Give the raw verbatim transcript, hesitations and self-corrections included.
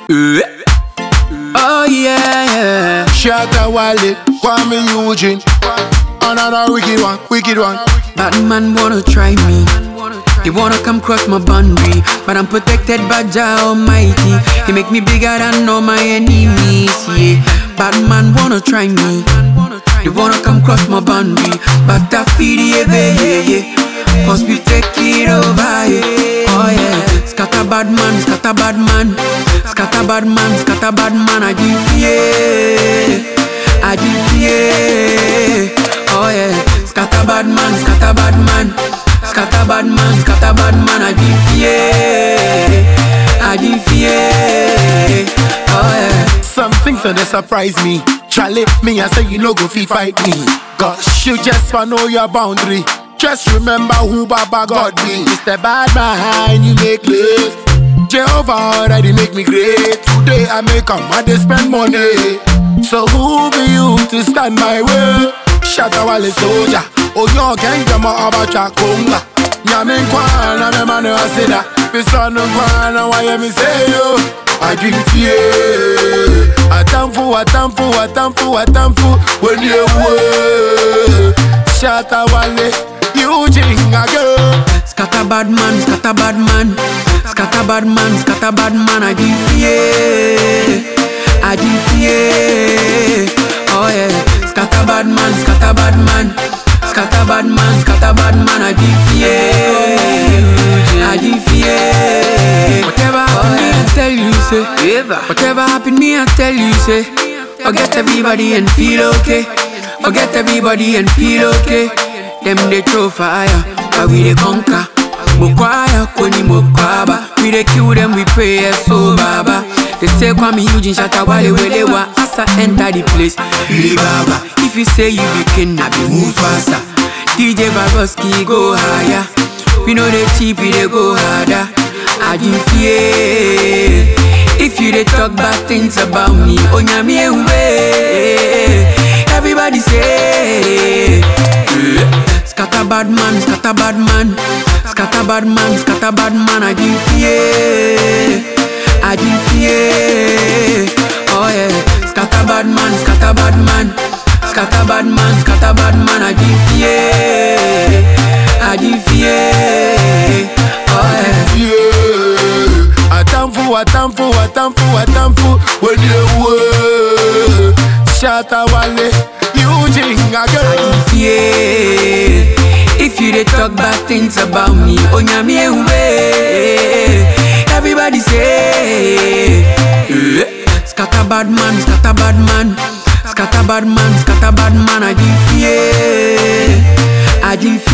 Oh yeah, yeah. Shatta Wale, Kwame Eugene. Another wicked one, wicked one. Bad man wanna try me. They wanna come cross my boundary, but I'm protected by Jah Almighty. He make me bigger than all my enemies. Yeah, bad man wanna try me. They wanna come cross my boundary, but I feel yeah, yeah, yeah. Cause we take it over, yeah. Oh yeah, scatter bad man, scatter bad man, scatter bad man, scatter bad man. I give yeah, I give yeah. Oh yeah, scatter bad man, scatter bad man, scatter bad man, scatter bad man. I give yeah, I give yeah. Oh yeah. Some things that surprise me. Charlie, me I say you no go fi fight me. Cause you just wanna know your boundary. Just remember who Baba God be. It's the bad behind you make live. Jehovah already make me great. Today I make a man they spend money. So who be you to stand my way? Shatta Wale soldier. Oh yo gang jama abacha konga. Nyame nkwana me mane wasida. Pisano nkwana why me say yo. I drink fear. Atamfu, atamfu, atamfu, atamfu. When you were Shatta Wale, Eugene again. Scatter bad man, scatter bad man, scatter bad man, scatter bad man. I give fear, I give fear. Oh yeah, scatter bad man, scatter bad man, scatter bad man, scatter bad man. I give fear, I give fear. Whatever happened me, I tell you say. Whatever happened me, I tell you say. Forget everybody and feel okay. Forget everybody and feel okay. Them they throw fire, but we they conquer. Mokwaya koni mokwaba. We they kill them, we pray yes, so baba. They say Kwame Eugene Shatta Wale welewa. As I enter the place, hey baba. If you say you be king, I be move faster. D J Baroski go higher. We know they cheap, we they go harder. I give fear. If you they talk bad things about me, onyame uwe. Everybody say scatter bad man, scatter bad man, scatter bad man, scatter bad man. I give fear, I give fear. Oh yeah, scatter bad man, scatter bad man, scatter bad man, scatter bad man. I give fear, I give fear. Oh yeah. Yeah. Atamfu, atamfu, atamfu, atamfu. When you were Shatta Wale, Eugene again. Yeah. If you they talk bad things about me, onyame uwe. Everybody say scatter bad man, scatter bad man, scatter bad man, scatter bad man. I give fear, I give fear.